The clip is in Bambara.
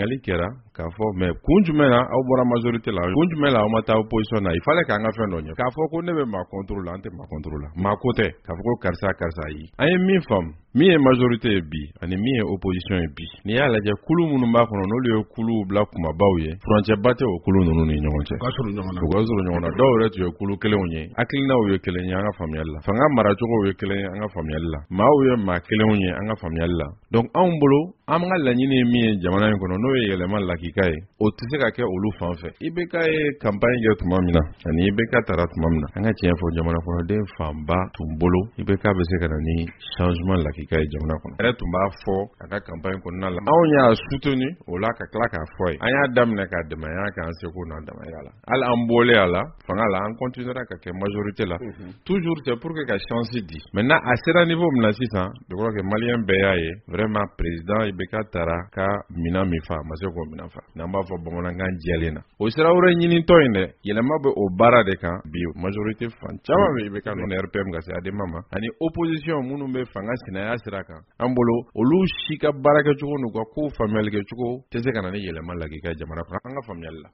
ɲininkali kɛra k'a fɔ mais kun jumɛn na aw bɔra majorité la kun jumɛn la aw ma taa opposition na il fallait k'an ka fɛn dɔ ɲɛ k'a fɔ ko ne bɛ maa contre la an tɛ maa contre la maa ko tɛ k'a fɔ ko karisa yi an ye min faamu min ye majorité ye bi ani min ye opposition ye bi n'i y'a lajɛ kulu minnu b'a kɔnɔ n'olu ye kulu bila kumabaw ye furancɛ ba tɛ o kulu ninnu ni ɲɔgɔn cɛ u ka surun ɲɔgɔn na dɔw yɛrɛ tun ye kulu kelenw ye hakilinaw ye kelen ye an ka faamuyali la fanga maracogow ye kelen ye an ka faamuyali la maaw ye maa kelenw ye an ka faamuyali la donc anw bolo an ka laɲini ye min ye jamana in kɔnɔ n'o ye yɛlɛma lakika ye o tɛ se ka kɛ olu fan fɛ IBK ye campagne kɛ tuma min na ani IBK tara tuma min na an ka tiɲɛ fɔ jamana kɔnɔden fanba tun bolo IBK bɛ se ka na ni changement lakika ye jamana kɔnɔ yɛrɛ tun b'a fɔ a ka campagne kɔnɔna la anw y'a soutenu o la ka tila k'a fɔ ye an y'a daminɛ k'a dɛmɛya k'an seko n'an damayira la hali an bɔlen a la fanga la an continuera ka kɛ majorité la toujours c'est pour que ka chance di maintenant a sera niveau min na sisan je crois que malien bɛɛ y'a ye vraiment président IBK tara ka mina min fa a ma se k'o mina fa n'an b'a fɔ bamanankan jɛlen na o sira wɛrɛ ɲinitɔ in dɛ yɛlɛma bɛ o baara de kan bi majorité fan caman bɛ IBK nɔ RPM ka se ADEMA ma ani opposition minnu bɛ fanga sinaya sira kan an bolo olu si ka baara kɛcogo n'u ka kow faamuyali kɛcogo tɛ se ka na ni yɛlɛma lagika jamana kɔnɔ an ka faamuyali la